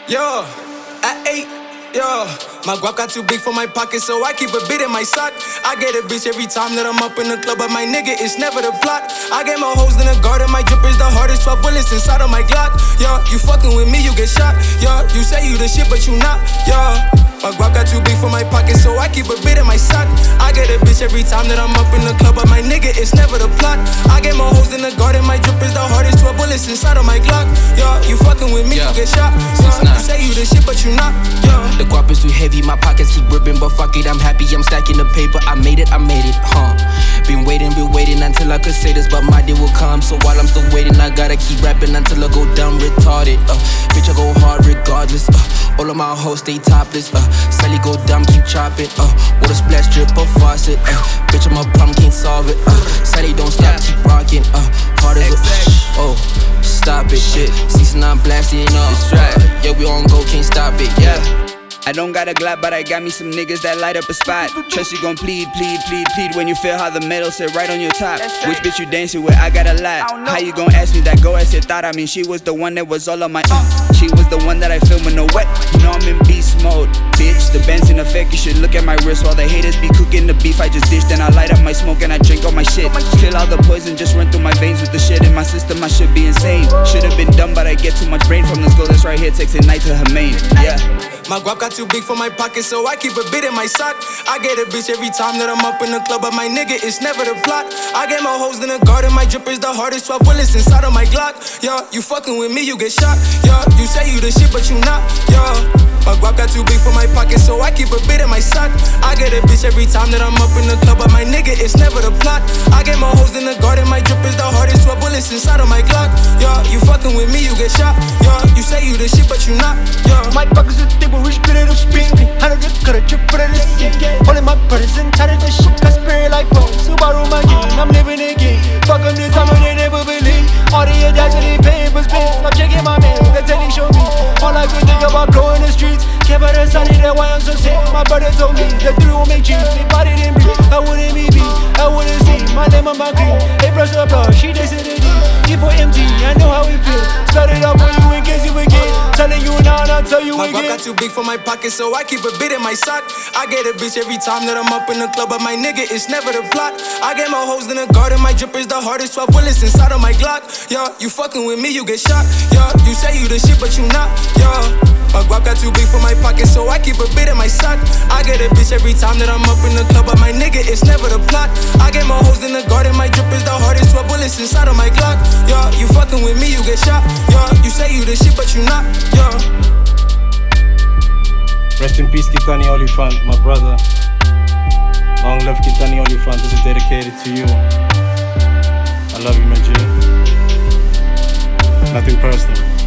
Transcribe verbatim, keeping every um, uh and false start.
Yo, at eight, yo. My guap got too big for my pocket, so I keep a bit in my sock. I get a bitch every time that I'm up in the club, but my nigga, it's never the plot. I get more hoes than a garden, my drip is the hardest, twelve bullets inside of my Glock. Yo, you fucking with me, you get shot. Yo, you say you the shit, but you not. Yo, my guap got too big for my pocket, so I keep a bit in my sock. I get a bitch every time that I'm up in the club, but my nigga, it's never the plot. I get more hoes than a garden, my drip is the hardest, twelve bullets inside of my Glock. Yo, you fucking with me, yeah. You get shot. Yo, you say you the shit, but you not. Yo, the guap is too heavy, my pockets keep ripping, but fuck it, I'm happy, I'm stacking the paper. I made it, I made it, huh? Been waiting, been waiting until I could say this, but my day will come. So while I'm still waiting, I gotta keep rapping until I go dumb retarded. Uh, bitch, I go hard regardless. Uh, all of my hoes stay topless. Uh, Sally go dumb, keep chopping. Uh, with a splash drip or faucet. Uh, bitch, I'm a problem, can't solve it. Uh, Sally don't stop, keep rocking. Uh, hard as a uh, oh, stop it. Shit, season I'm blasting up. Uh, yeah, we on go, can't stop it. Yeah. I don't got a Glock, but I got me some niggas that light up a spot. Trust you gon' plead, plead, plead, plead when you feel how the metal sit right on your top. Which bitch you dancing with? I got a lot. How you gon' ask me that? Go as you thought. I mean, she was the one that was all on my uh. She was the one that I filmed with no wet. You know I'm in beast mode, bitch. The band's in effect. You should look at my wrist while the haters be cooking the beef. I just dish, then I light up my smoke and I drink all my shit. Feel all the poison just run through my veins with the shit in my system. I should be insane. Should've been dumb, but I get too much brain from this girl that's right here texting night to her main. Yeah. My guap got too big for my pocket, so I keep a bit in my sock. I get a bitch every time that I'm up in the club, but my nigga, it's never the plot. I get more hoes than a garden, my drip is the hardest, twelve bullets inside of my Glock. Yo, you fucking with me, you get shot. Yo, you say you the shit, but you not. Yo, my guap got too big for my pocket, so I keep a bit in my sock. I get a bitch every time that I'm up in the club, but my nigga, it's never the plot. I get more hoes than a garden, my drip is the hardest, twelve bullets inside of my Glock. Yo, you fucking with me, you get shot. Yo, you say you the shit, but you not. Yo, my pockets are thick, but rich, but it'll spin me. 하늘을 걸어 쥐뿌려를 see. Only my brothers and tired of the shit. Got spirit like bones. Subaru my game, I'm living again. Fuck them this time and they never believe. All the audacity paying for spin. I'm checking my man, that's how they show me. All I could think about growing the streets. Can't better sunny, that's why I'm so sick. My brother told me the three will make cheese. They body didn't breathe. I wouldn't be beat, I wouldn't see. My name on my green. They brush the blood, she dancing the D. E for M T, I know how it feels. Started off for you in case you forget. Telling you now and I'll tell you my again. My guap got too big for my pocket, so I keep a bit in my sock. I get a bitch every time that I'm up in the club, but my nigga, it's never the plot. I get more hoes than a garden, my drip is the hardest, twelve bullets inside of my Glock. Yo, you fucking with me, you get shot. Yo, you say you the shit, but you not. Yo, my guap got too big for my pocket, so I keep a bit in my sock. I get a bitch every time that I'm up in the club, but my nigga, it's never the plot. I get more hoes than a garden, my drip is the hardest, twelve bullets inside of my Glock. Yo, you fucking with me, you get shot. Yo, you say you the shit, but you not. Yo. Rest in peace, Kitani Oliphant, my brother. Long live Kitani Oliphant. This is dedicated to you. I love you, my G. Nothing personal.